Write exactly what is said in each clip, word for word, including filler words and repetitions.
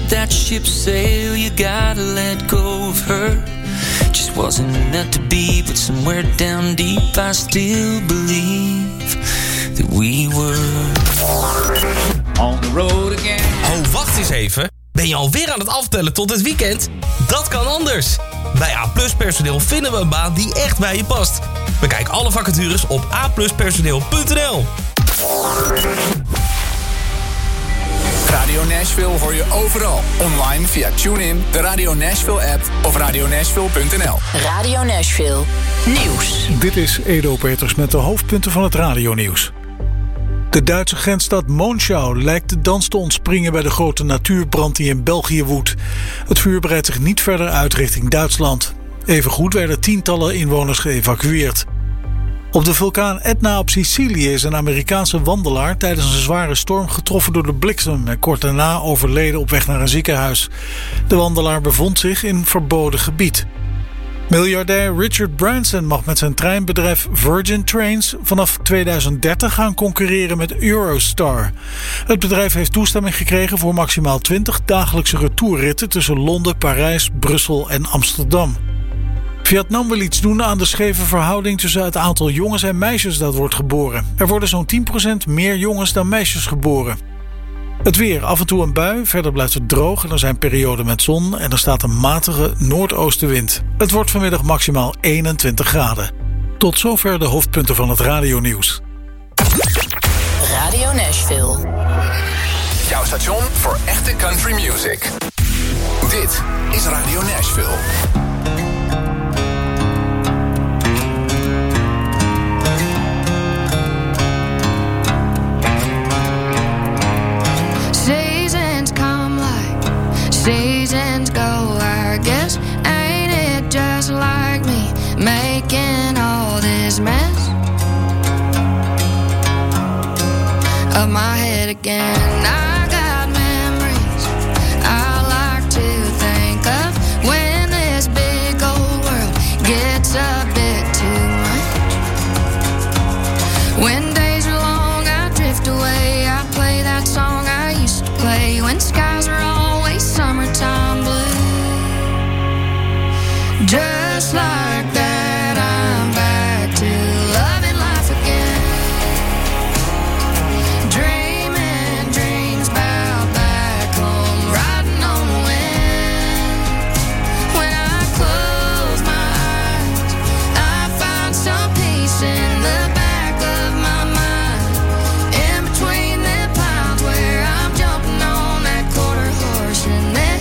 that ship sail, you gotta let go of her. Just wasn't meant to be, but somewhere down deep I still believe that we were on the road again. Oh, wacht eens even. Ben je alweer aan het aftellen tot het weekend? Dat kan anders. Bij A Plus Personeel vinden we een baan die echt bij je past. Bekijk alle vacatures op a plus personeel punt n l. Radio Nashville hoor je overal. Online via TuneIn, de Radio Nashville app of radio nashville punt n l. Radio Nashville Nieuws. Dit is Edo Peters met de hoofdpunten van het radionieuws. De Duitse grensstad Monschau lijkt de dans te ontspringen bij de grote natuurbrand die in België woedt. Het vuur breidt zich niet verder uit richting Duitsland. Evengoed werden tientallen inwoners geëvacueerd. Op de vulkaan Etna op Sicilië is een Amerikaanse wandelaar tijdens een zware storm getroffen door de bliksem en kort daarna overleden op weg naar een ziekenhuis. De wandelaar bevond zich in verboden gebied. Miljardair Richard Branson mag met zijn treinbedrijf Virgin Trains vanaf tweeduizend dertig gaan concurreren met Eurostar. Het bedrijf heeft toestemming gekregen voor maximaal twintig dagelijkse retourritten tussen Londen, Parijs, Brussel en Amsterdam. Vietnam wil iets doen aan de scheve verhouding tussen het aantal jongens en meisjes dat wordt geboren. Er worden zo'n tien procent meer jongens dan meisjes geboren. Het weer, af en toe een bui, verder blijft het droog en er zijn perioden met zon en er staat een matige noordoostenwind. Het wordt vanmiddag maximaal eenentwintig graden. Tot zover de hoofdpunten van het radionieuws. Radio Nashville. Jouw station voor echte country music. Dit is Radio Nashville. Seasons go, I guess. Ain't it just like me making all this mess of my head again? I got memories I like to think of when this big old world gets a bit too much. When days are long, I drift away. I play that song I used to play when skies are always summertime blue. Just like that, I'm back to loving life again. Dreaming dreams about back home, riding on the wind. When I close my eyes, I find some peace in the back of my mind. In between the pines where I'm jumping on that quarter horse and then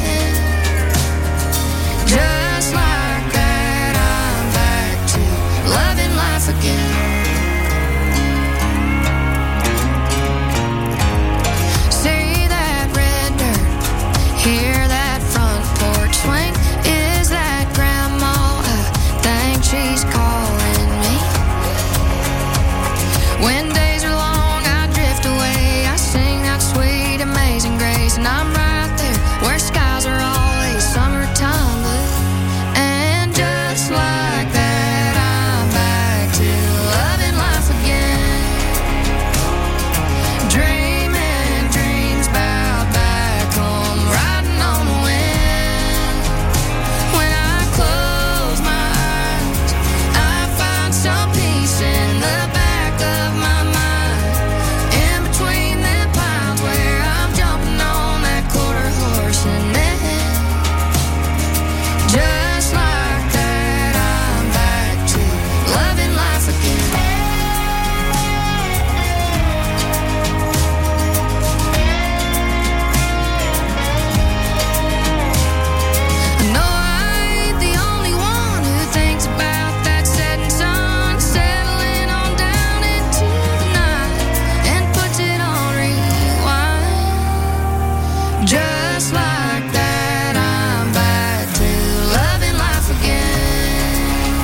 just like that, I'm back to loving life again. See that red dirt, hear that front porch swing. Is that grandma? I think she's calling me. When days are long, I drift away. I sing that sweet, amazing grace, and I'm right there where skies are always summertime blue. And just like that, I'm back to loving life again. Dreaming dreams about back home, riding on the wind. When I close my eyes, I find some peace in the back of my mind. In between the pines where I'm jumping on that quarter horse and then just like that, I'm back to loving life again. I know I ain't the only one who thinks about that setting sun, settling on down into the night and puts it on rewind. Just like that, I'm back to loving life again.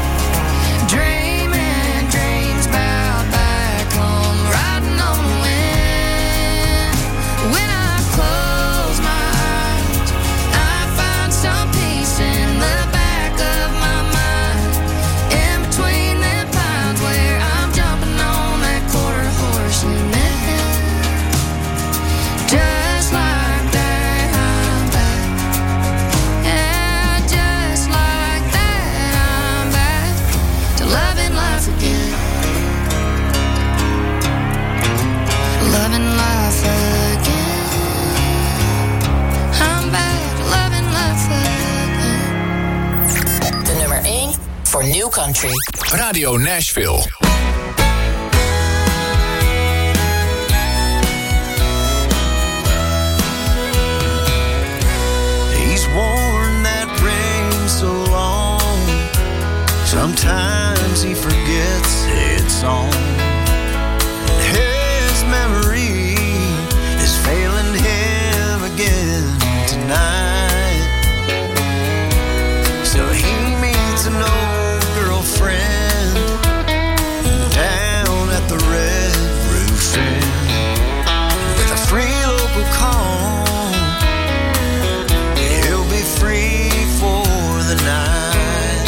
Dreaming dreams about back home, riding on the wind. When I close my eyes, I find some peace in the back of my mind. In between the pines where I'm jumping on that quarter horse and then just like that, I'm for New Country. Radio Nashville. He's worn that ring so long, sometimes he forgets it's on. His memory is failing him again tonight. So he meets an old girlfriend down at the Red Roof Inn with a free local call. He'll be free for the night,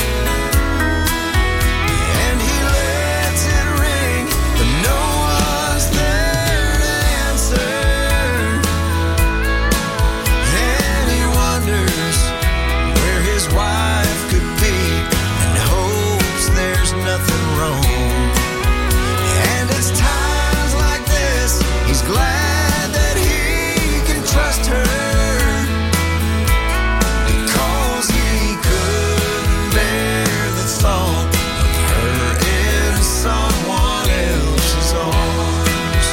and he lets it ring, but no one's there to answer. And he wonders where his wife could be and hopes there's nothing wrong. And it's times like this he's glad that he can trust her, because he couldn't bear the thought of her in someone else's arms.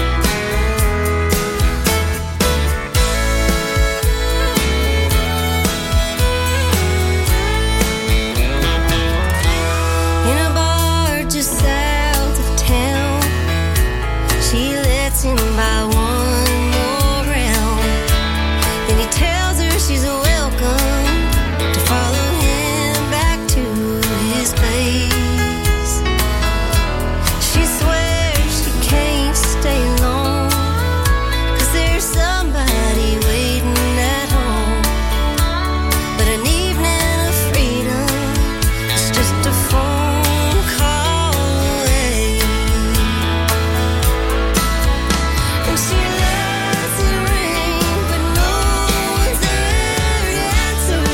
In a bar just south of town, she lets him buy one more round. Then he tells her she's welcome to follow him back to his place. She swears she can't stay long, 'cause there's somebody waiting at home. But an evening of freedom is just a phone call away. And she lets it ring, but no one's there to answer.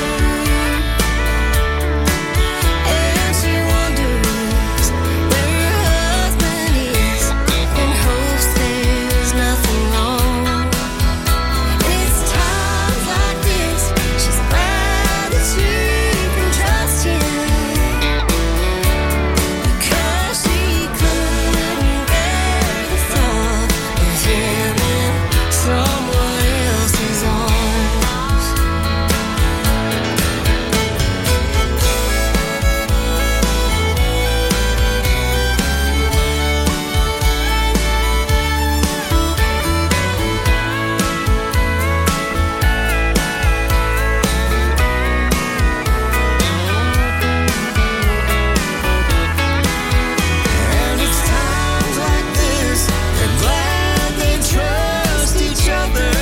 And she wonders where her husband is and hopes there's nothing wrong. And it's times like this she's glad that she can trust him, because she couldn't bear the thought of him in someone else's arms. And it's times like this they're glad they trust each other,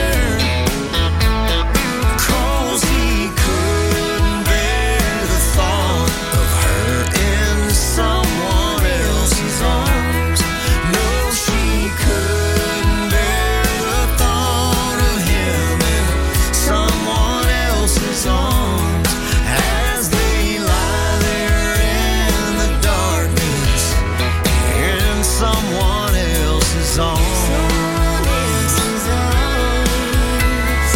'cause he couldn't bear the thought of her in someone else's arms. No, she couldn't bear the thought of him in someone else's arms, as they lie there in the darkness in someone else's arms. Someone else's arms.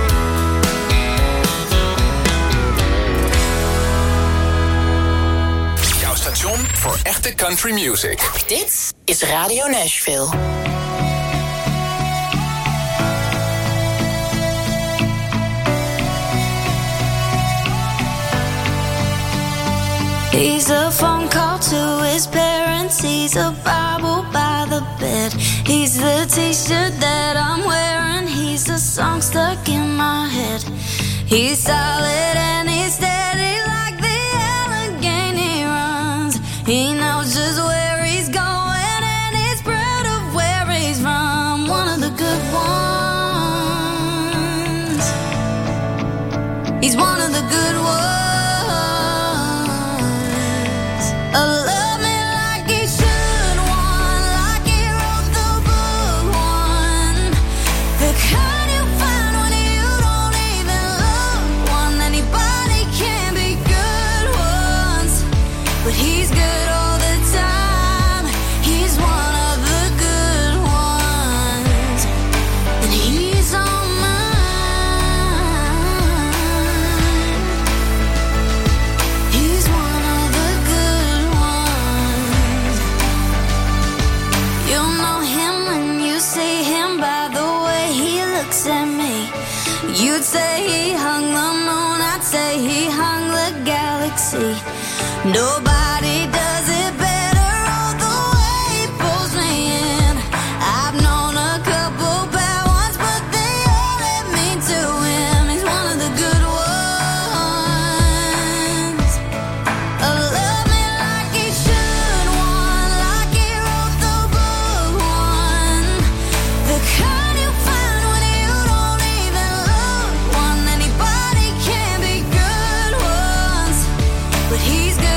Jouw station voor echte country music. Dit is Radio Nashville. He's a phone call to his parents. He's a Bible by the bed. He's the t-shirt that I'm wearing. He's a song stuck in my head. He's solid and he's steady like the Allegheny runs. He knows just where he's going and he's proud of where he's from. One of the good ones. He's one of the good ones. A love me like he should, one like he wrote the book, one the kind you find when you don't even look, one anybody can be good ones, but he's good all the time. He's one of the good ones, and he's on mine. me. You'd say he hung the moon, I'd say he hung the galaxy. Nobody does it better, oh, the way he pulls me in. I've known a couple bad ones, but they all led me to him. He's one of the good ones. Oh, love me like he should, one, like he wrote the book, one. The kind you find when you don't even look, one. Anybody can be good ones, but he's good.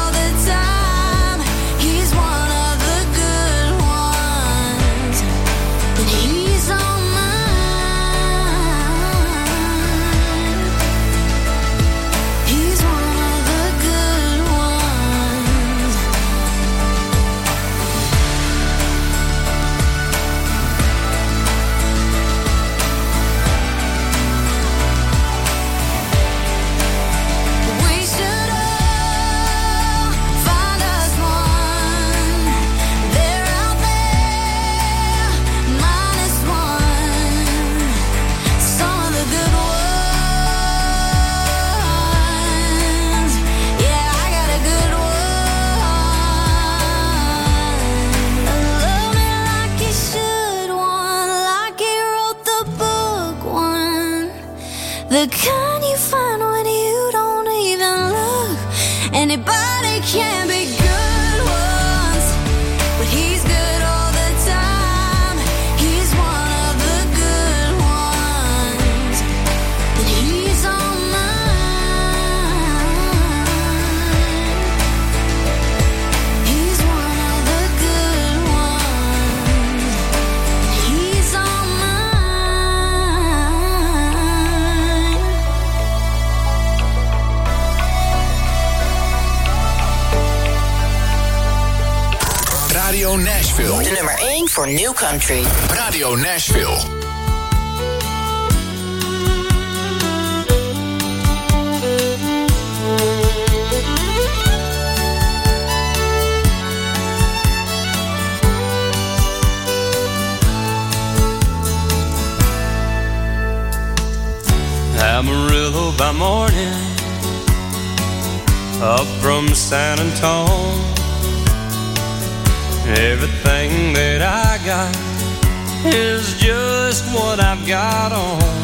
The kind you find when you don't even look. Anybody can be good ones, but he's good all the time. He's one of the good ones, and he's on mine. He's one of the good ones, and he's on Radio Nashville. De nummer één voor New Country. Radio Nashville. Amarillo by morning, up from San Antonio. Everything that I got is just what I've got on.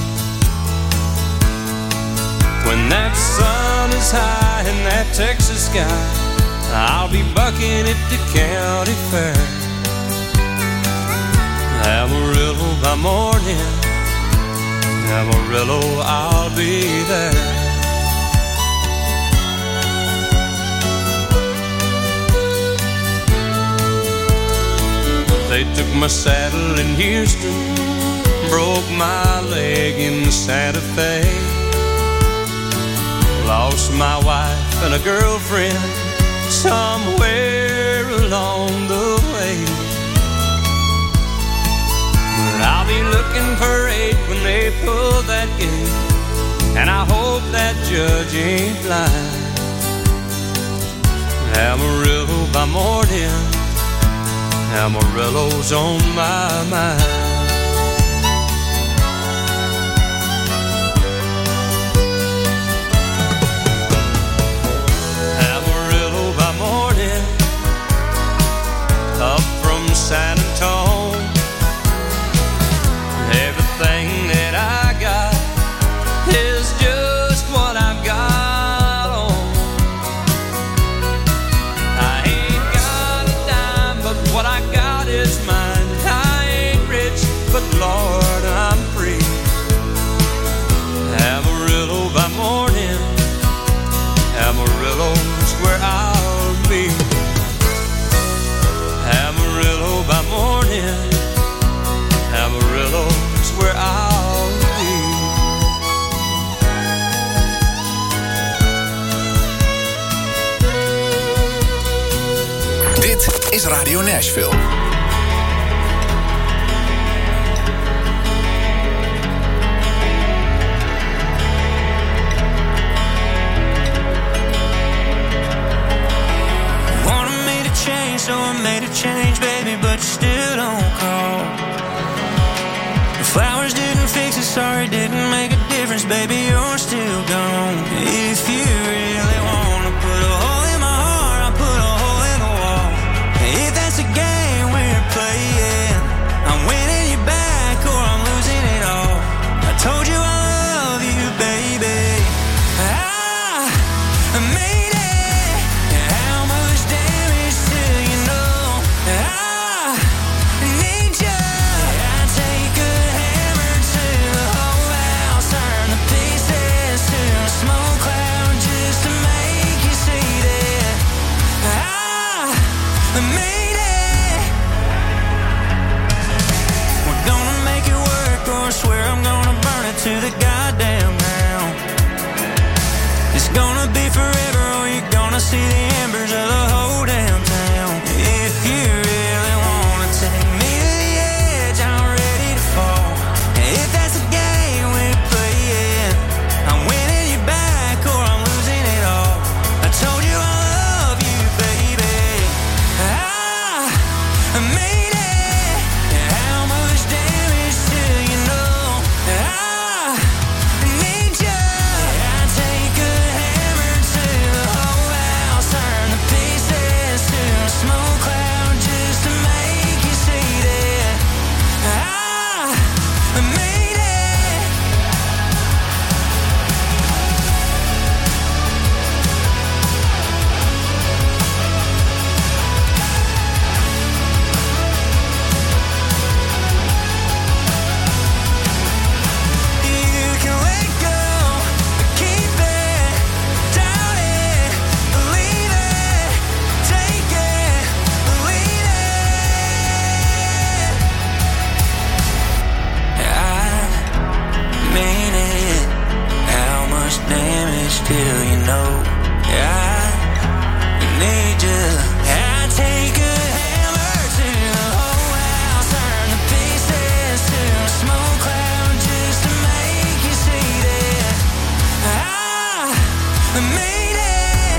When that sun is high in that Texas sky, I'll be bucking at the county fair. Amarillo by morning, Amarillo, I'll be there. They took my saddle in Houston, broke my leg in Santa Fe. Lost my wife and a girlfriend somewhere along the way. But I'll be looking for eight when they pull that gate, and I hope that judge ain't blind. Amarillo by morning, Amarillo's on my mind. Amarillo by morning, up from San Antonio. Everything that I got is just what I've got on. I ain't got a dime, but what I got is mine. I ain't rich, but Lord, I'm free. Amarillo by morning, Amarillo's where I'll be. Amarillo by morning, Amarillo's where I'll be. Dit is Radio Nashville. Wanted me to change, so I made a change, baby, but you still don't call. The flowers didn't fix it, sorry didn't make a difference, baby, you're still gone. If you really wanna put a hole in my heart, I'll put a hole in the wall. If that's a game we're playing, I'm winning you back or I'm losing it all. I told you I love you, baby. I made it. How much damage do you know? I need you. I take a hammer to the whole house, turn the pieces to a smoke cloud just to make you see that I made it. We're gonna make it work, or I swear I'm gonna burn it to the goddamn ground. It's gonna be forever, or you're gonna see the embers of the whole damn town. If you really wanna take me to the edge, I'm ready to fall. If that's a game we're playing, I'm winning you back or I'm losing it all. I told you I love you, baby. I made it. How much damage do you know? I need you. I take a hammer to the whole house, turn the pieces to a smoke cloud just to make you see that I made it. You can let go, keep it, doubt it, believe it, take it, believe it. I mean it. How much damage do you know? I need you. I take a hammer to the whole house, turn the pieces to a smoke cloud just to make you see that I made it.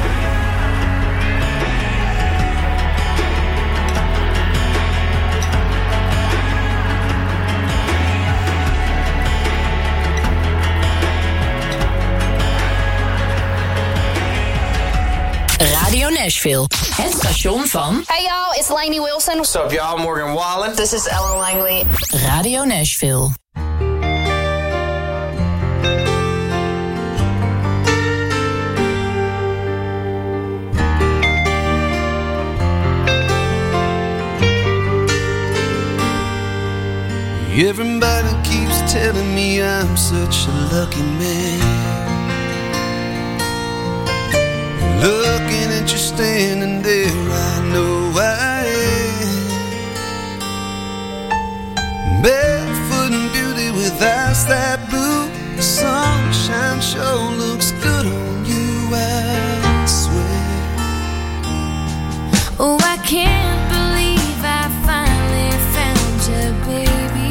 Radio Nashville. Het station van Hey y'all, it's Lainey Wilson. What's up, y'all? Morgan Wallen. This is Ellen Langley. Radio Nashville. Everybody keeps telling me I'm such a lucky man. Looking at you standing there, I know I am. Barefoot in beauty with eyes that blue. The sunshine sure looks good on you, I swear. Oh, I can't believe I finally found you, baby.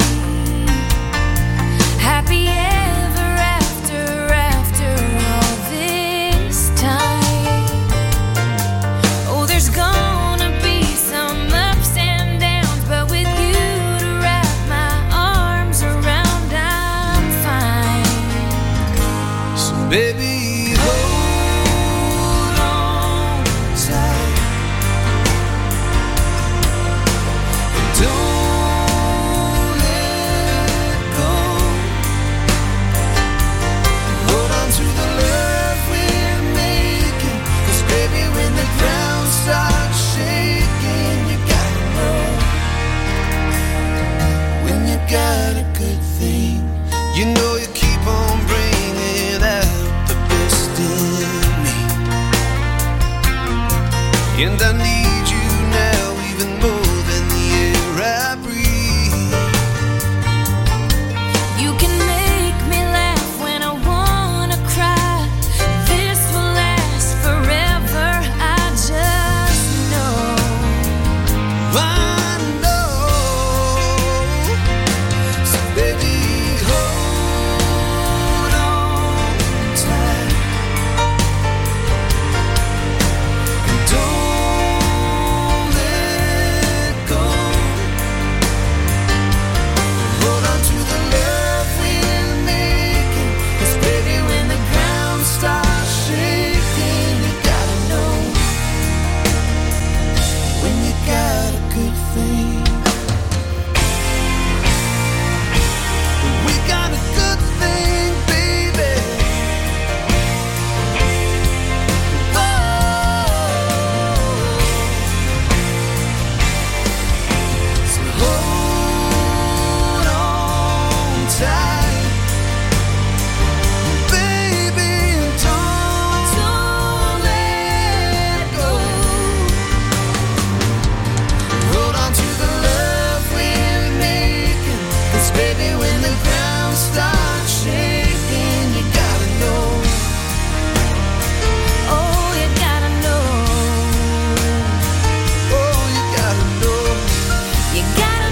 Happy ever after, after all this time. Oh, there's gonna be some ups and downs, but with you to wrap my arms around, I'm fine. So baby, hold on tight. Don't let go. Hold on to the love we're making. 'Cause baby, when the ground starts shaking, you gotta know. When you got a good thing, you know you keep on bringing out the start shaking, you gotta know. Oh, you gotta know. Oh, you gotta know. You gotta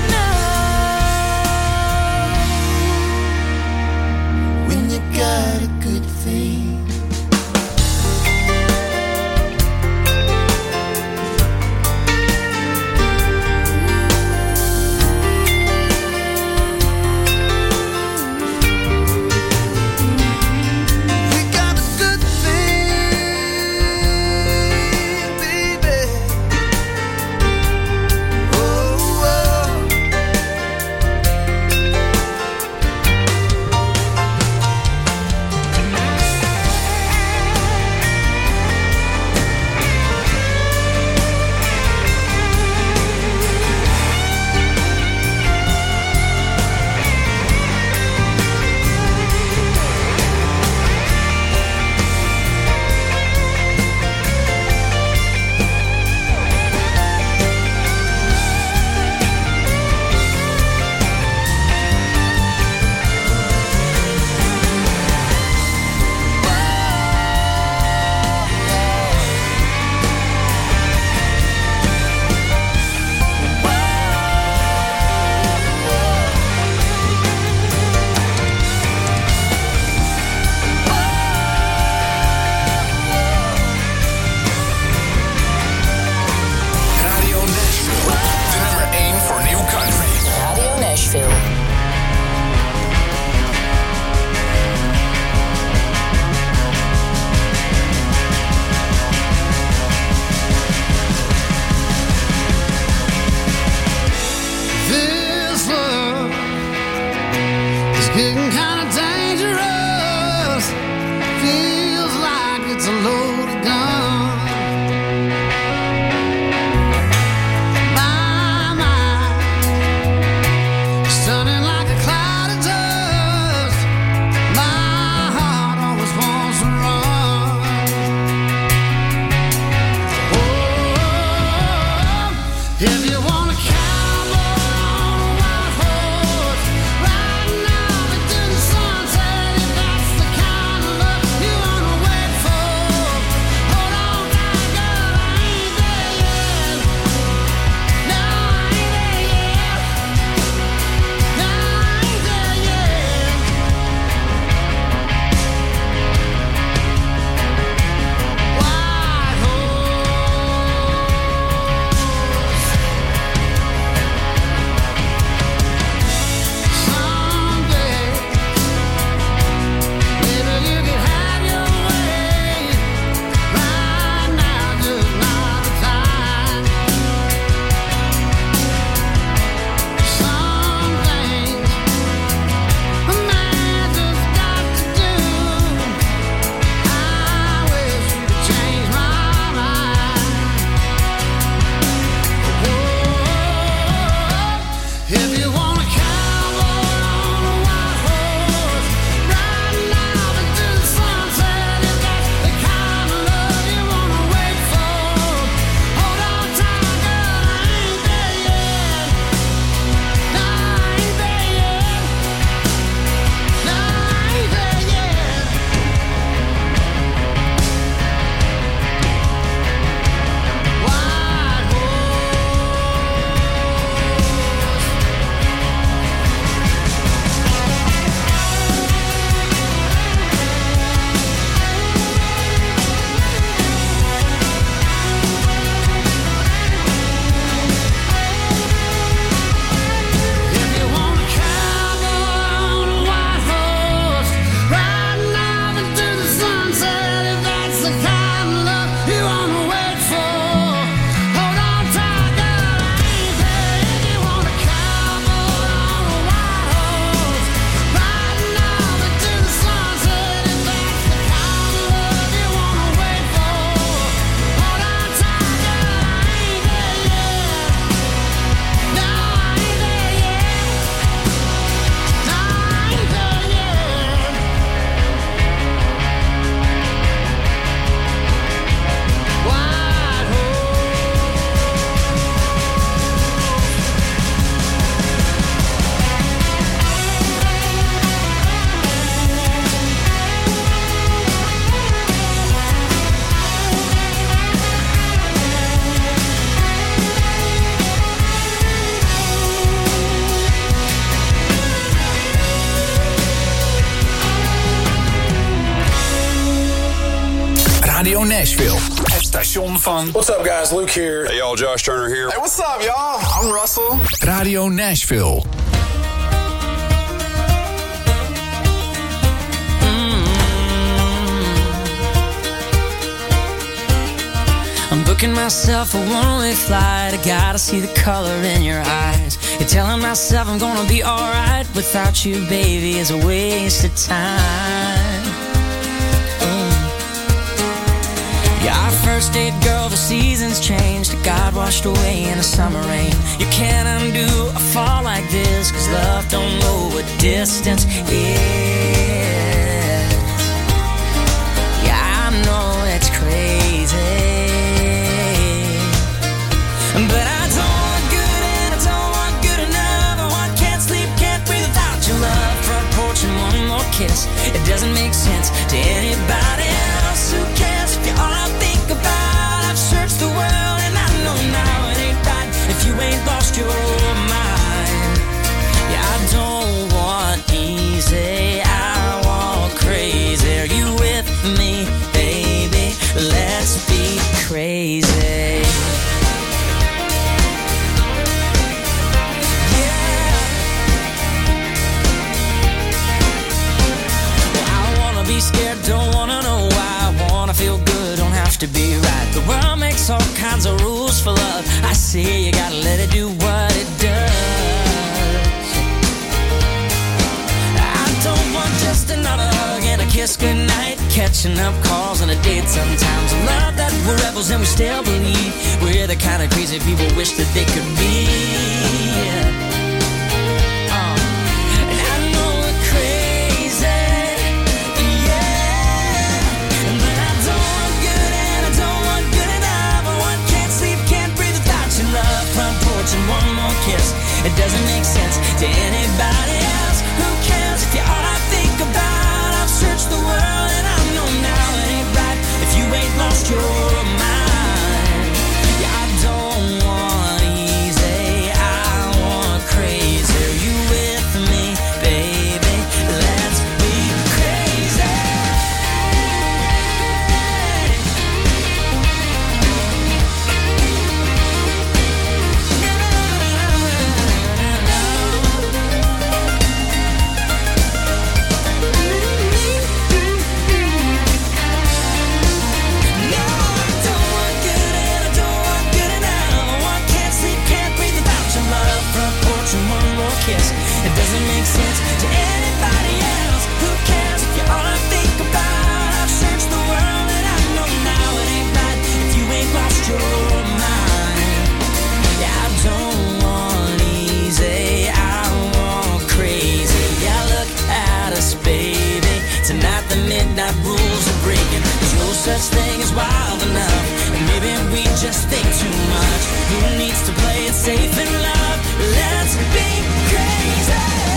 know when you got a good thing. Getting kind of dangerous. Feels like it's a loaded gun. My mind stunning like a cloud of dust. My heart always wants to run. Oh, if you wanna cowboy on a white horse, riding out into the sun. Radio Nashville. Het station van... What's up guys, Luke here. Hey y'all, Josh Turner here. Hey, what's up y'all? I'm Russell. Radio Nashville. I'm booking myself a one-way flight. I gotta see the color in your eyes. You're telling myself I'm gonna be alright. Without you, baby, is a waste of time. Mm. Yeah, our first date, girl, the seasons changed. God washed away in a summer rain. You can't undo a fall like this, cause love don't know what distance is. Yeah, I know it's crazy, but I don't want good and I don't want good enough. I want can't sleep, can't breathe without your love. Front porch and one more kiss. It doesn't make sense to anybody else. Who cares if you're all I think about? I've searched the world and I know now it ain't right if you ain't lost your mind. Yeah, I don't want easy, I want crazy. Are you with me, baby? Let's be crazy. Be scared, don't wanna know why. I wanna feel good, don't have to be right. The world makes all kinds of rules for love. I say you gotta let it do what it does. I don't want just another hug and a kiss goodnight. Catching up calls on a date sometimes. I love that we're rebels and we still believe we're the kind of crazy people wish that they could be. And one more kiss. It doesn't make sense to anybody else. Who cares if you're all I think about? I've searched the world and I know now it ain't right if you ain't lost your mind. Yeah, I don't want easy, I want crazy. Are you with me, baby? Let's be crazy. It doesn't make sense to anybody else. Who cares if you're all I think about? I've searched the world and I know now it ain't right if you ain't lost your mind. Yeah, I don't want easy, I want crazy. Yeah, look at us, baby. Tonight the midnight rules are breaking. There's no such thing as wild enough, and maybe we just think too much. Who needs to play it safe in love? Let's be crazy.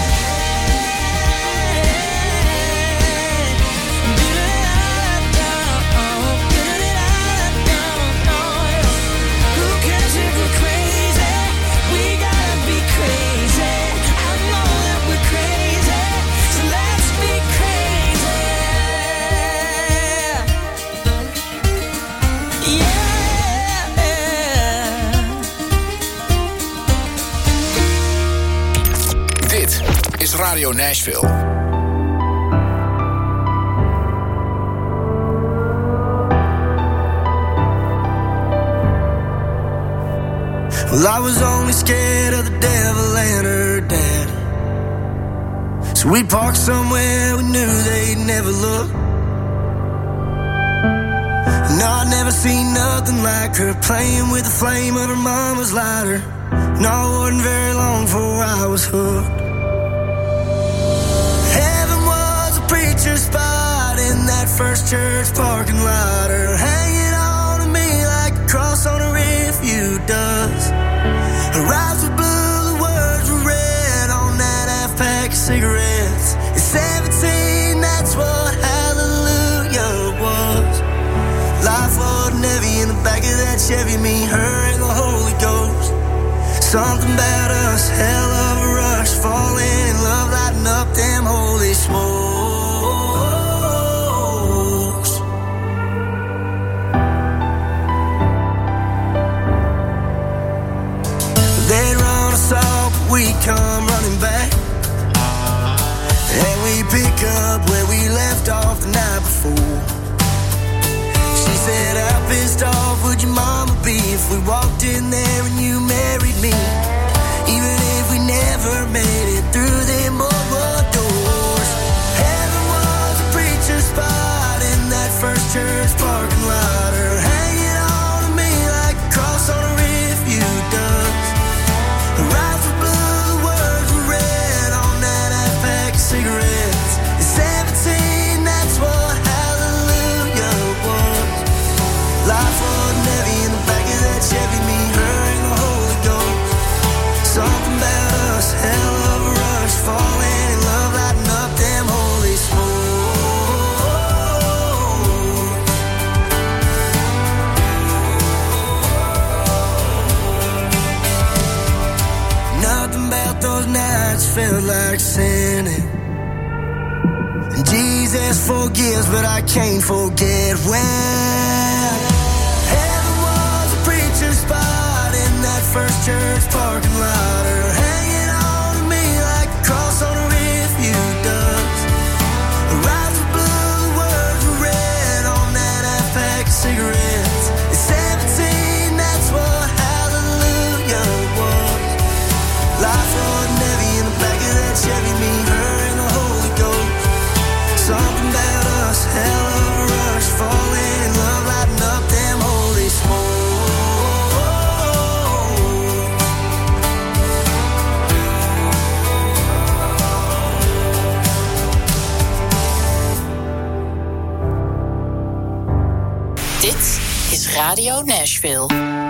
Who cares if we're crazy? We gotta be crazy. I know that we're crazy, so let's be crazy. Yeah. Dit is Radio Nashville. Well, I was only scared of the devil and her dad, so we parked somewhere we knew they'd never look. No, I'd never seen nothing like her, playing with the flame of her mama's lighter. No, it wasn't very long before I was hooked. Heaven was a preacher's spot in that first church parking lot, her hanging on to me like a cross on a refuge does. Her eyes were blue, the words were red on that half pack of cigarettes. At seventeen, that's what hallelujah was. Life wasn't heavy in the back of that Chevy, me, her, and the Holy Ghost. Something about us, hell of a rush, falling in love, lighting up them holy smokes. pick up where we left off the night before. She said, how pissed off would your mama be if we walked in there and you married me? Even if we never made it through them boardwalk doors. Heaven was a preacher's spot in that first church parking lot, or hanging on to me like a cross on a refuge does. Her eyes were blue, the words were red on that half pack of cigarettes. At seventeen, that's what hallelujah was. Life wasn't heavy in the back of that Chevy, me, her, and the Holy Ghost. Something about us, hell of a rush, falling in love, lighting up them holy smoke. Nothing about those nights felt like sinning. And Jesus forgives, but I can't forget when heaven was a preacher's spot in that first church parking lot, or hanging on to me like a cross on a refuge does. Her eyes were blue, the words were red on that half pack of cigarettes. At seventeen, that's what hallelujah was. Life wasn't heavy in the back of that Chevy, me, her, and the Holy Ghost. Something about us, hell of a rush, falling in love, lighting up them holy smoke. Dit is Radio Nashville.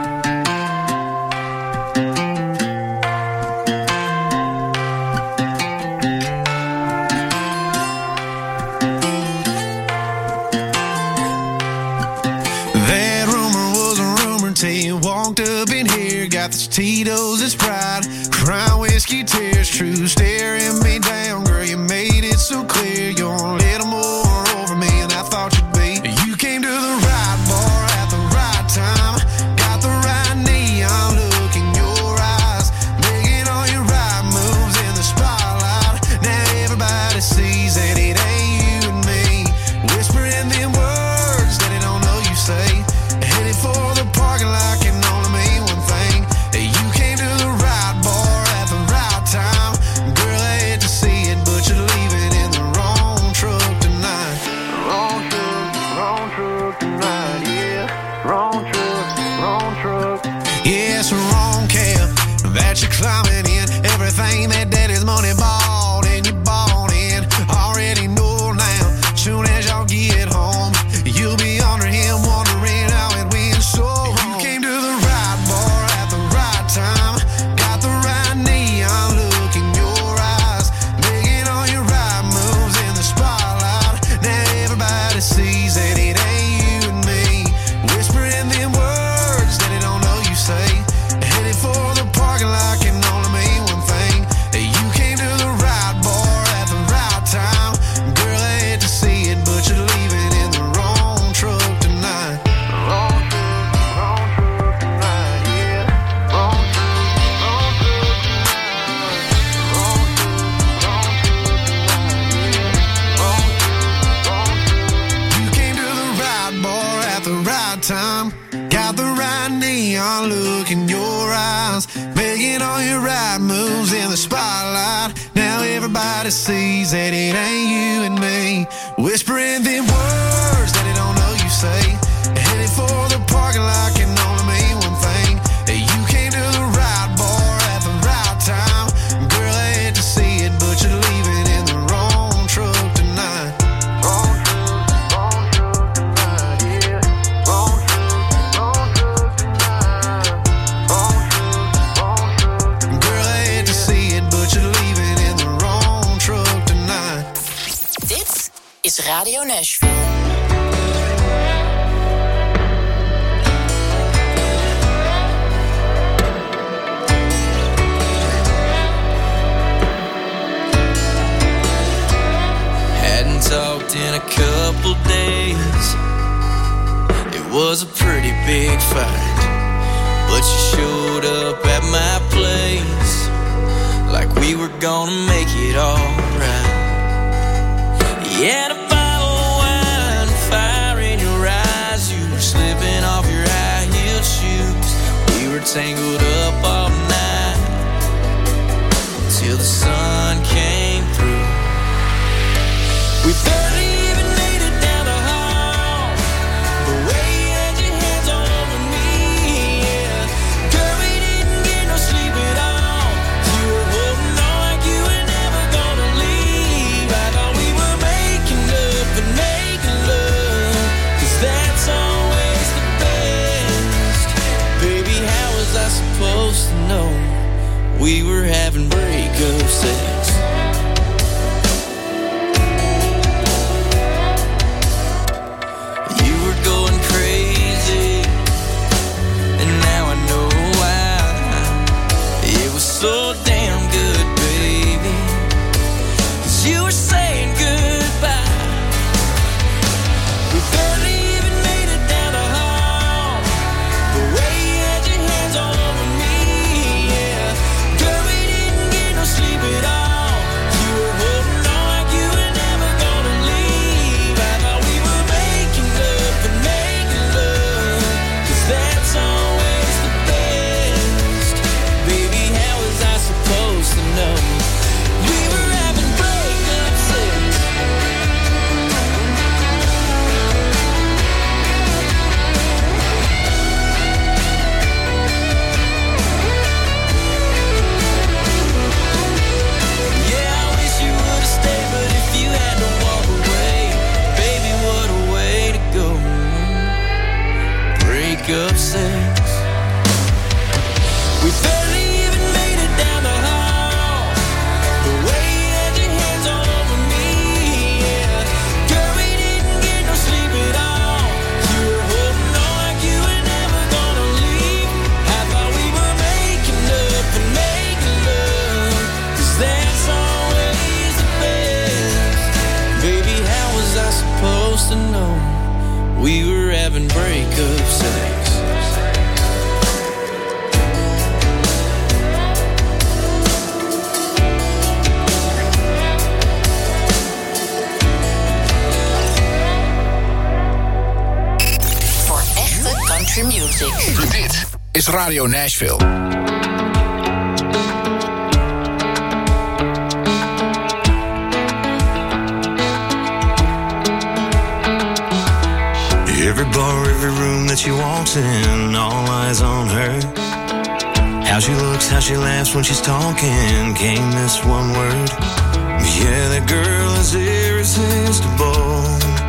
That rumor was a rumor till you walked up in here. Got the Tito's, it's pride, crying whiskey tears, true, staring me down. Girl, you made it so clear you're a little more over me than I thought you'd be. You came to the right bar at the right time, got the right neon look in your eyes, making all your right moves in the spotlight. Now everybody sees that it ain't you and me, whispering them words that they don't know you say. Headed for the parking lot can only mean one thing. You came to the right bar at the right time. Girl, I hate to see it, but you're leaving in the wrong truck tonight. Wrong truck, wrong truck tonight, yeah. Wrong truck, wrong truck. Yeah, it's a wrong cab that you're climbing in. Everything that daddy's money bought and you bought in. Already know now, soon as y'all get home, you'll be under him wondering how it went so wrong. You came to the right bar at the right time, got the right neon look in your eyes, making all your right moves in the spotlight. Now everybody sees that it ain't you and me, whispering them words that they don't know you say. Headed for the parking lot can only mean one thing. You came to the right bar at the right time. Girl, I hate to see it, but you're leaving in the wrong truck tonight. Wrong truck, wrong truck tonight, yeah. Wrong truck, wrong truck tonight. Wrong truck, wrong truck tonight, yeah. Wrong truck, wrong truck. You came to the right bar at the right time, got the right neon look in your eyes, making all your right moves in the spotlight. Now everybody sees that it ain't you and me, whispering them words that they don't know you say. Headed for the parking lot can only mean one thing. You came to the right bar at the right time. Girl, I hate to see it, but you're leaving in the wrong truck tonight. Wrong truck, wrong truck tonight, yeah. Wrong truck, wrong truck tonight. Wrong truck, wrong truck. Girl, I hate to see it, but you're leaving in the wrong truck tonight. Dit is Radio Nashville. Hadn't talked in a couple days. It was a pretty big fight, but you showed up at my place like we were gonna make it all right. You had a bottle of wine, fire in your eyes. You were slipping off your high-heeled shoes. We were tangled up all night till the sun came through. We barely even made it down the hall. The way you had your hands all over me, yeah. Girl, we didn't get no sleep at all. You were holding on like you were never gonna leave. I thought we were making up and making love, 'cause that's always the best. Baby, how was I supposed to know we were having breakup sex? You were going crazy, and now I know why. It was so damn good, baby, 'cause you were saying goodbye. We barely even made it down the hall. The way you had your hands all over me, yeah. Girl, we didn't get no sleep at all. You were holding on like you were never gonna leave. I thought we were making up and making love, 'cause that's always the best. Baby, how was I supposed to know we were having breakup sex? Yeah, I wish you would've stayed, but if you had to walk away, baby, what a way to go. Breakup sex. We barely even made it down the hall. The way you had your hands all over me, yeah. Girl, we didn't get no sleep at all. You were holding on like you were never gonna leave. I thought we were making up and making love, 'cause that's always the best. Baby, how was I supposed to know we were having breakup sex? Voor echte country music. Dit is Radio Nashville. Every bar, every room that she walks in, all eyes on her. How she looks, how she laughs when she's talking, can't miss one word. Yeah, that girl is irresistible.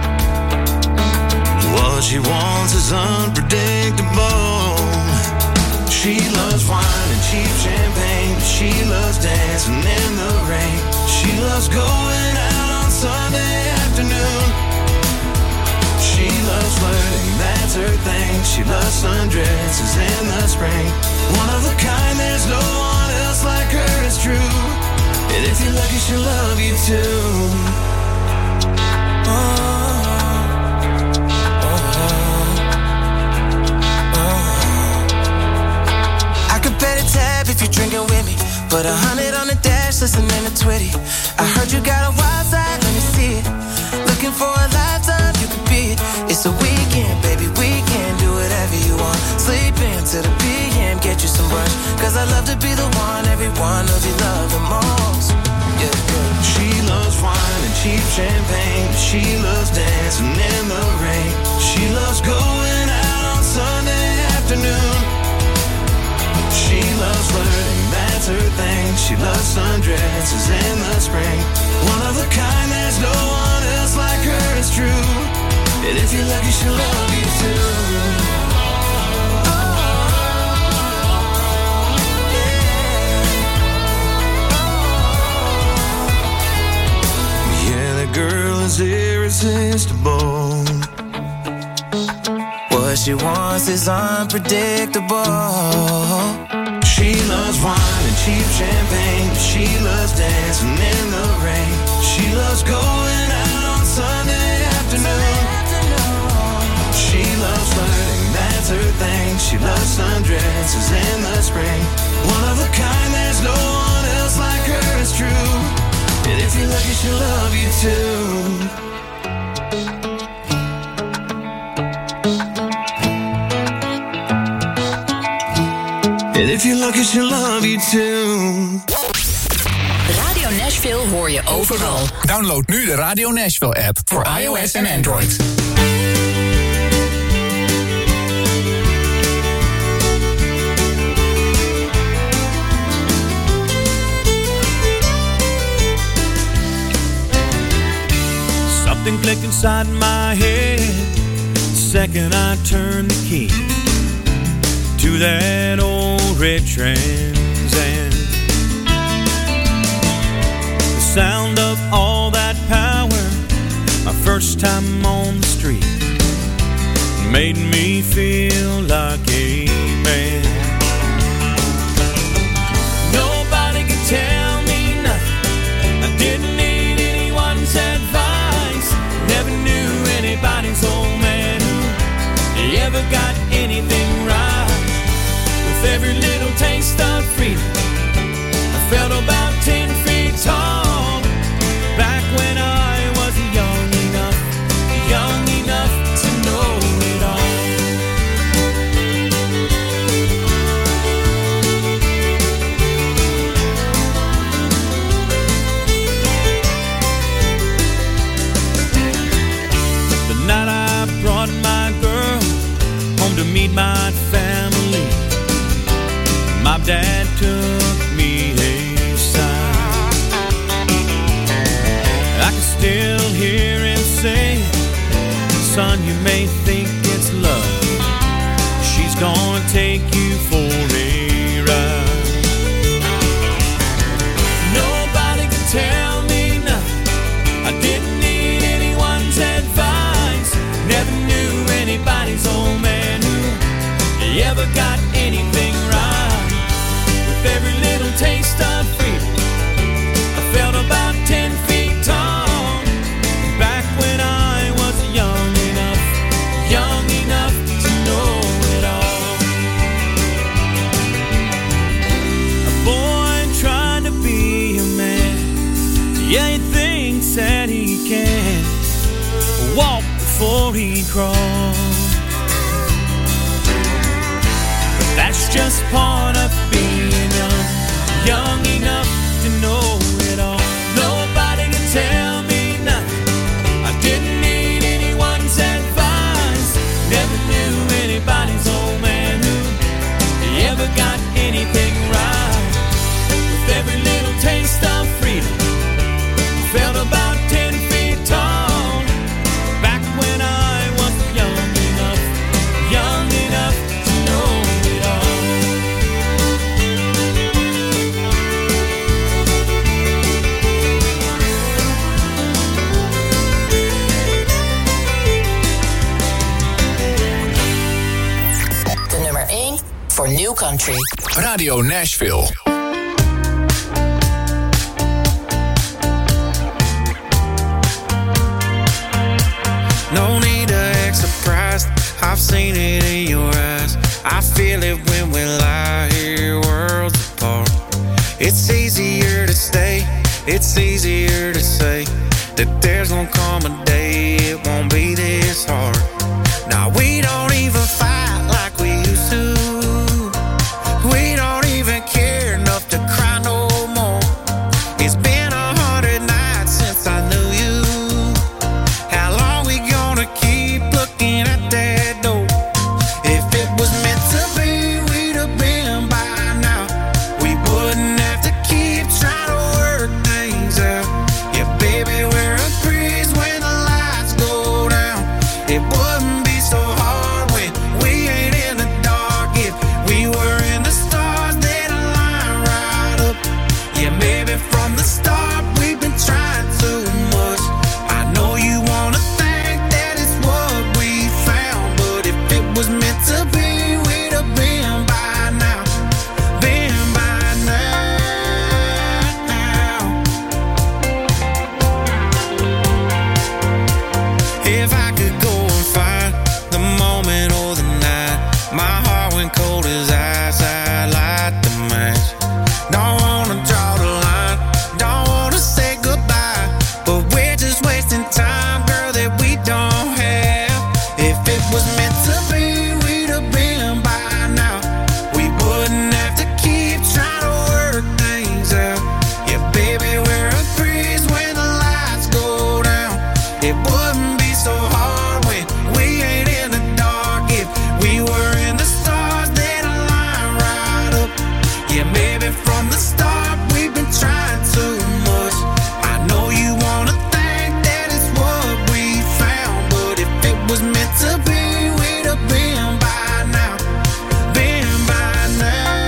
What she wants is unpredictable. She loves wine and cheap champagne. She loves dancing in the rain. She loves going out on Sunday afternoon. She loves flirting, that's her thing. She loves sundresses in the spring. One of a kind, there's no one else like her, it's true. And if you're lucky, she'll love you too. Oh, oh, oh. I could pay the tab if you're drinking with me. Put a hundred on the dash, listening to Twitty. I heard you got a wild side, let me see it. Looking for a lifetime, you could be it. It's a weekend, baby, we can do whatever you want. Sleep in till the P M, get you some brunch. 'Cause I love to be the one everyone knows you love the most. Yeah, yeah. She loves wine and cheap champagne. She loves dancing in the rain. She loves going out on Sunday afternoon. She loves flirting, that's her thing. She loves sundresses in the spring. One of a kind, there's no one else like her, it's true. And if you're lucky, she'll love you too. Girl is irresistible. What she wants is unpredictable. She loves wine and cheap champagne. She loves dancing in the rain. She loves going out on Sunday afternoon. She loves flirting, that's her thing. She loves sundresses in the spring. One of a kind, there's no one else like her, it's true. And if you're lucky, she'll love you too. 'cause she love you too. Radio Nashville hoor je overal. Download nu de Radio Nashville app voor iOS en Android. Something clicked inside my head the second I turned the key to that old red Trans Am. The sound of all that power, my first time on the street, made me feel like a man. Nobody could tell me nothing. I didn't need anyone's advice. Never knew anybody's old man who ever got anything right. With every little taste of freedom, I felt about ten feet tall. Back when I was young enough, young enough to know it all. The night I brought my girl home to meet my family, my dad took me aside. I can still hear him say, son, you may think it's love. She's gonna take you for a ride. Nobody can tell me nothing. I didn't need anyone's advice. Never knew anybody's old man who ever got anything right. With every little taste of freedom, I felt about ten feet tall. Back when I was young enough, young enough to know it all. A boy trying to be a man, yeah, he thinks that he can walk before he crawls. But that's just part of being young, young enough to know it all. Nobody can tell me nothing. I didn't need anyone's advice. Never knew anybody's old man who ever got anything right. With every little taste of freedom, I felt about ten feet tall. Back when I was young enough, young enough to know it all. De nummer één voor New Country. Radio Nashville. No need to act surprised. I've seen it in your eyes. I feel it when we lie here worlds apart. It's easier to stay. It's easier to say that there's gonna come a day it won't be this hard. Now we don't even fight like we used to. We don't even care enough to cry no more. It's been a hundred nights since I knew you. How long we gonna keep looking at that door? If it was meant to be, we'd have been by now. We wouldn't have to keep trying to work things out. Yeah, baby, we're a breeze when the lights go down. It wouldn't be so hard It wouldn't be so hard when we ain't in the dark. If we were in the stars, they'd line right up. Yeah, maybe from the start we've been trying too much. I know you wanna think that it's what we found, but if it was meant to be, we'd have been by now. Been by now.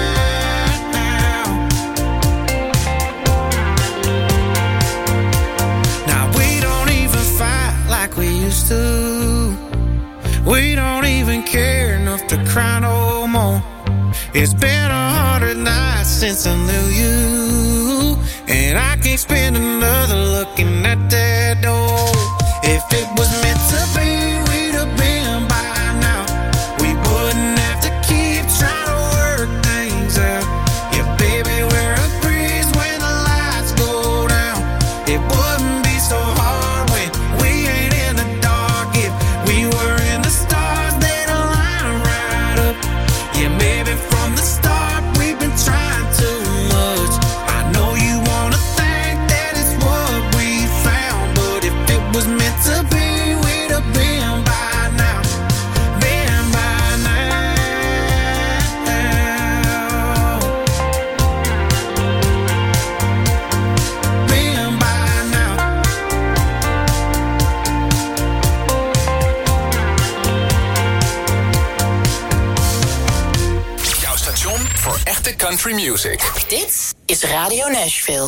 Now we don't even fight like we used to. We don't even care enough to cry no more. It's been a hundred nights since I knew you, and I can't spend another looking at that door. If it was meant to be, we'd have been by now. We wouldn't have to keep trying to work things out. Yeah, baby, we're a breeze when the lights go down. It wouldn't be so hard when we ain't in the dark. If we were in the stars, they'd align right up. Yeah, maybe from the start we've been trying too much. I know you wanna think that it's what we found, but if it was meant to be, we'd have been by now. Been by now. Been by now. Jouw station voor echte country music. Dit is Radio Nashville.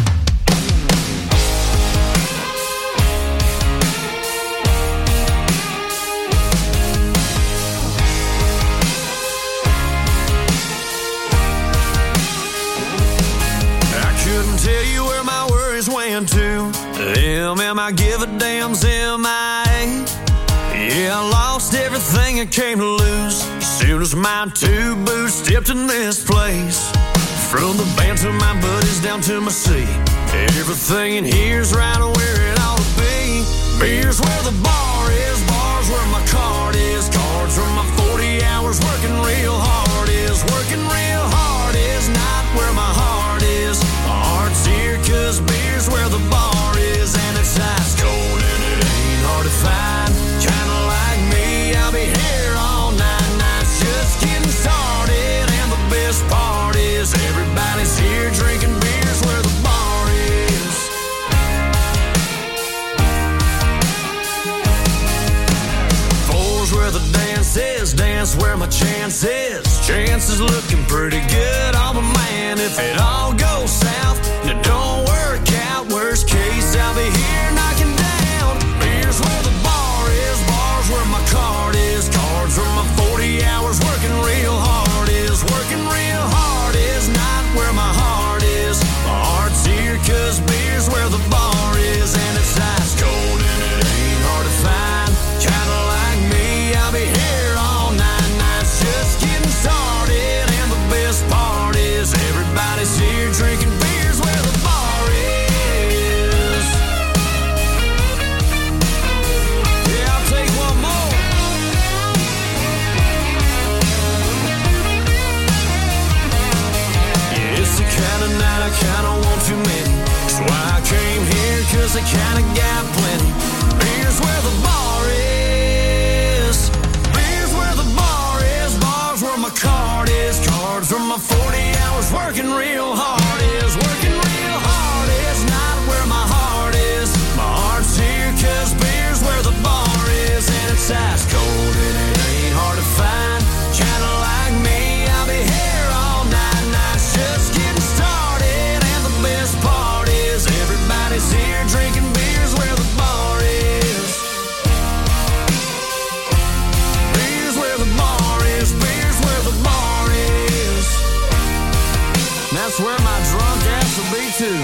I couldn't tell you where my worries went to. M M I give a damn's M I A. Yeah, I lost everything I came to lose soon as my two boots stepped in this place. From the band to my buddies down to my seat, everything in here's right where it ought to be. Beer's where the bar is, bar's where my card is. Cards where my forty hours working real hard is. Working real hard is not where my heart is. My heart's here cause beer's where the bar is. And it's ice cold and it ain't hard to find. Kinda like me, I'll be here all night. Nights just getting started, and the best part is everybody's here drinking beers where the bar is. Four's where the dance is, dance where my chance is. Chance is looking pretty good on my man. If it all goes south and it don't work out, worst case I'll be here knocking down. Beer's where the bar is, bar's where my card is. Cards where my forty hours working real hard is. Working real hard is not where my heart is. My heart's here cause beer's where the bar is. And it's ice cold and it ain't hard to find. Kinda like me, I'll be here all night. Nights just getting started, and the best part is everybody's here drinking beers where the bar is. Yeah, I'll take one more. Yeah, it's the kind of night I kinda want too many. That's why I came here, cause I kinda got plenty. Beer's where the bar is. Beer's where the bar is. Bar's where my card is. Cards where my forty hours working real hard is. Working real hard is not where my heart is. My heart's here cause beer's where the bar is. And it's ice cold and it ain't hard to find. Kinda like me, I'll be here all night. Nights just getting started, and the best part is everybody's here drinking beers where the bar is. Beers where the bar is. Beers where the bar is. That's where my drunk ass will be too.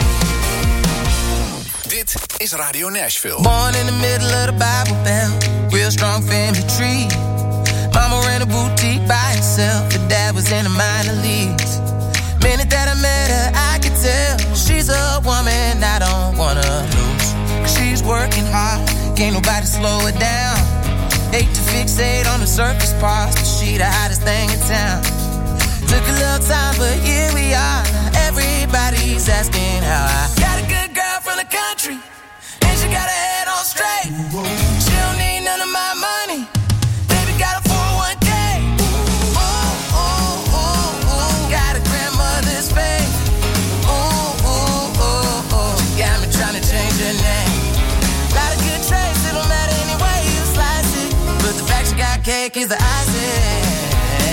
Dit is Radio Nashville. Born in the middle of the Bible Belt, real strong family tree. Mama ran a boutique by herself, her dad was in the minor leagues. Minute that I met her, I could tell she's a woman I don't wanna lose. She's working hard, can't nobody slow her down. Hate to fixate on the surface parts, but she the hottest thing in town. Took a little time, but here we are. Everybody's asking how I got a good girl from the country, and she got her head on straight. got cake is the icing.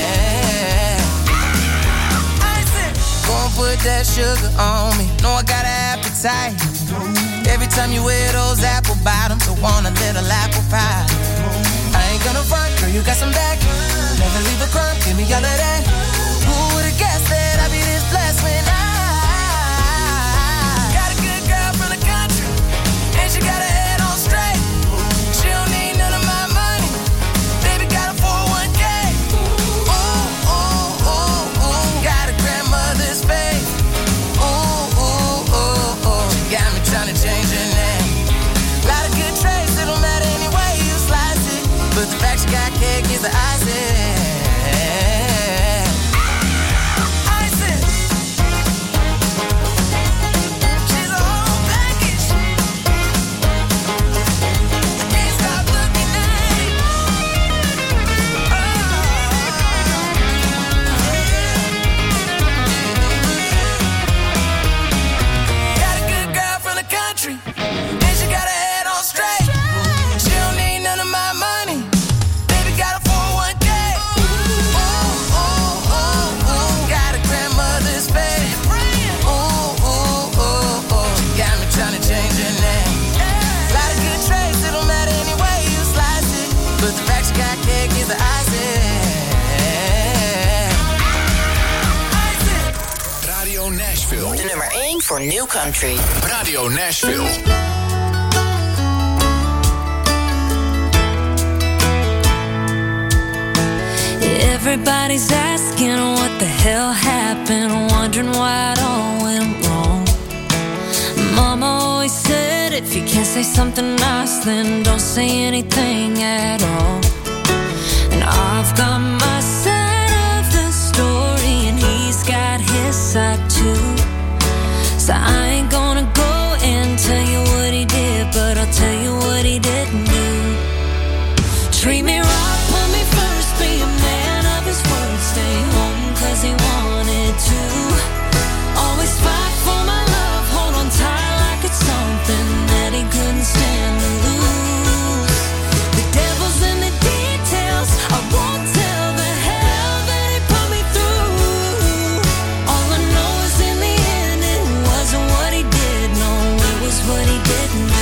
Icing. Gonna put that sugar on me. Know I got an appetite. Every time you wear those apple bottoms, I want a little apple pie. I ain't gonna front, girl, you got some back. Never leave a crumb, give me all of that. Who would've guessed that I'd be this blessed when I got a good girl from the country, and she got her head on straight. She don't need none of my money, baby got a four oh one k. Ooh, ooh, ooh, ooh, got a grandmother's face. Ooh, ooh, ooh, ooh, got me trying to change her name. Lot of good traits, it don't matter any way you slice it, but the fact she got cake is the icing. De nummer één voor New Country. Radio Nashville. Everybody's asking what the hell happened, wondering why it all went wrong. Mama always said if you can't say something nice, then don't say anything at all. And I've got my side of the story, and he's got his side too. So I ain't gonna go and tell you what he did, but I'll tell you what he didn't do. Treat me right, put me first, be a man of his word, stay home cause he wanted to. Always fight for my love, hold on tight like it's something that he couldn't stand to lose. The devil's in the details, I won't tell the hell that he put me through. All I know is in the end it wasn't what he did, no, it was what he didn't do.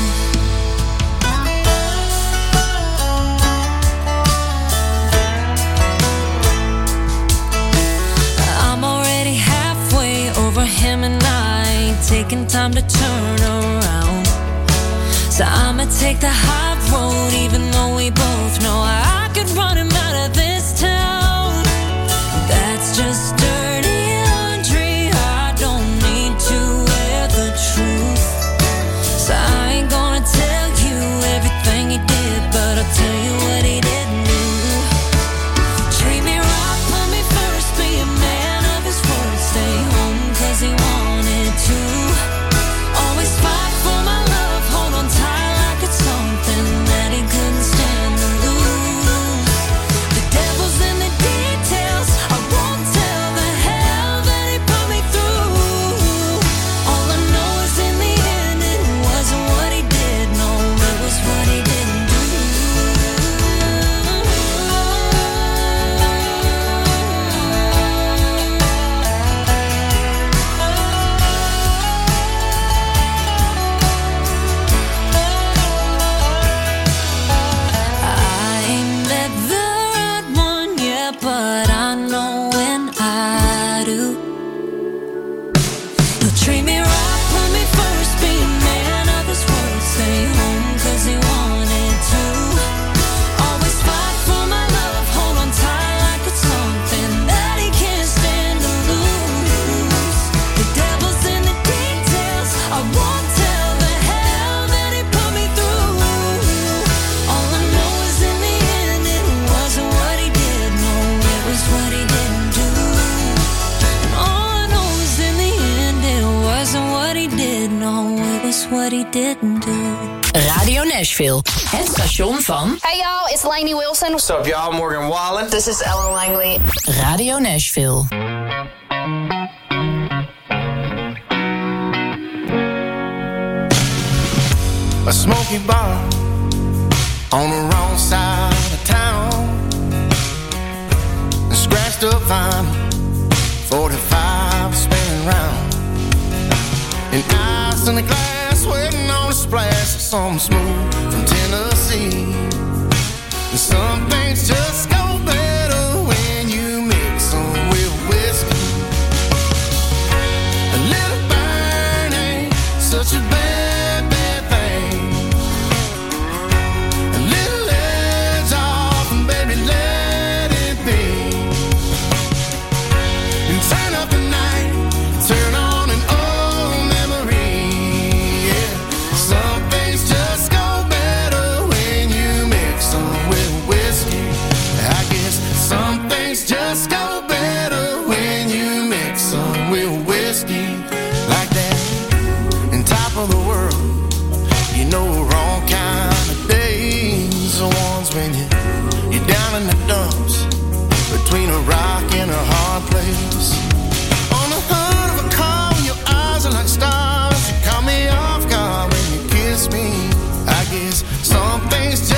Him and I ain't taking time to turn around. So I'ma take the high road, even though we both know I could run him out of this town. That's just dirty laundry, I don't need to wear the truth. So I ain't gonna tell you everything he did, but I'll tell you what he didn't do. Treat me right, put me first, be a man of his word, stay home cause he wanted to. Always fight for my love, hold on tight like it's something that he couldn't stand to lose. The devil's in the details, I won't tell the hell that he put me through. All I know is in the end it wasn't what he did, no, it was what he didn't do. I ain't met the right one yet, but I know when I do. He'll treat me right, put me first, be a man of his word, stay home cause he wanted to. Always fight for my love, hold on tight like it's something that he can't stand to lose. The devil's in the details, I won't tell the hell that he put me through. All I know is in the end it wasn't what he did, no, it was what he didn't do. And all I know is in the end it wasn't what he did, no, it was what he didn't do. Radio Nashville. Het station van... Hey y'all, it's Lainey Wilson. What's up, y'all? Morgan Wallen. This is Ellen Langley. Radio Nashville. A smoky bar on the wrong side of town. just a vinyl, forty-five spinning round, and ice in a glass waiting on a splash of something smooth from Tennessee. And some things just go better when you mix them with whiskey. A little burn ain't such a bad, bad thing. A little edge off and baby let it be. And turn up the night, turn on an old memory. Yeah, some things just go better when you mix them with whiskey. I guess some things just go better when you mix them with whiskey. Like that, in top of the world, you know wrong kind of days. The ones when you, you're down in the dumps, between a rock and a hard place. On the hood of a car, your eyes are like stars. You caught me off guard when you kiss me. I guess some things just